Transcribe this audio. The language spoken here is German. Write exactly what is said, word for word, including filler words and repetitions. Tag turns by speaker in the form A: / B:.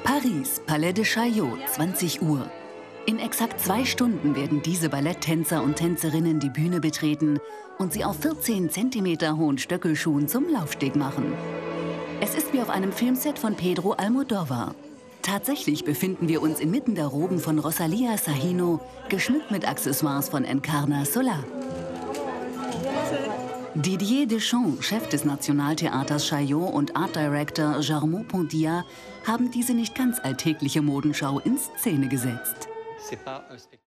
A: Paris, Palais de Chaillot, zwanzig Uhr. In exakt zwei Stunden werden diese Balletttänzer und Tänzerinnen die Bühne betreten und sie auf vierzehn Zentimeter hohen Stöckelschuhen zum Laufsteg machen. Es ist wie auf einem Filmset von Pedro Almodóvar. Tatsächlich befinden wir uns inmitten der Roben von Rosalía Sahino, geschmückt mit Accessoires von Encarna Solar. Didier Deschamps, Chef des Nationaltheaters Chaillot und Art Director Jarmo Pontia, haben diese nicht ganz alltägliche Modenschau in Szene gesetzt.